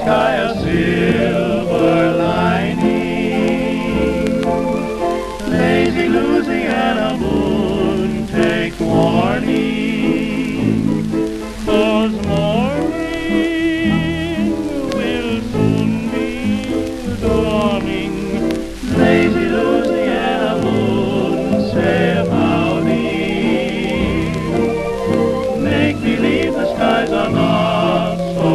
sky a silver lining. Lazy Louisiana moon, take warning, 'cause morning will soon be dawning. Lazy Louisiana moon, say howdy. Make believe the skies are not so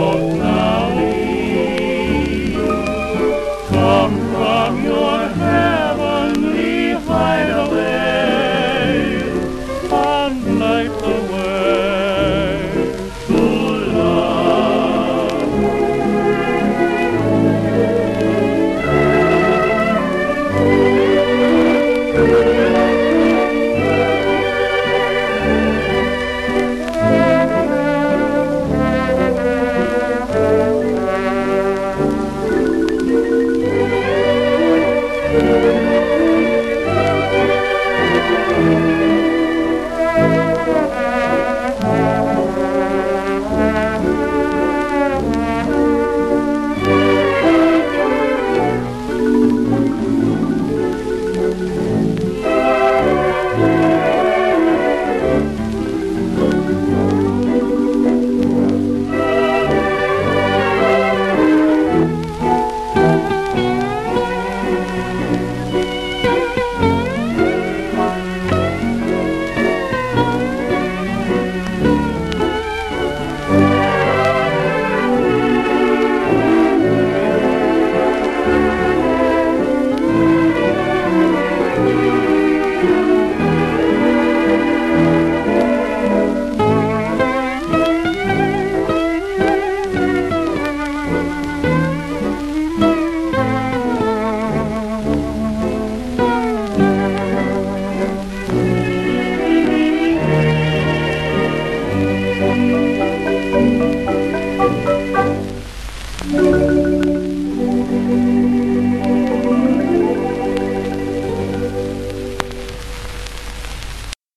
cloudy. Come from your heavenly hideaway and light the way to love.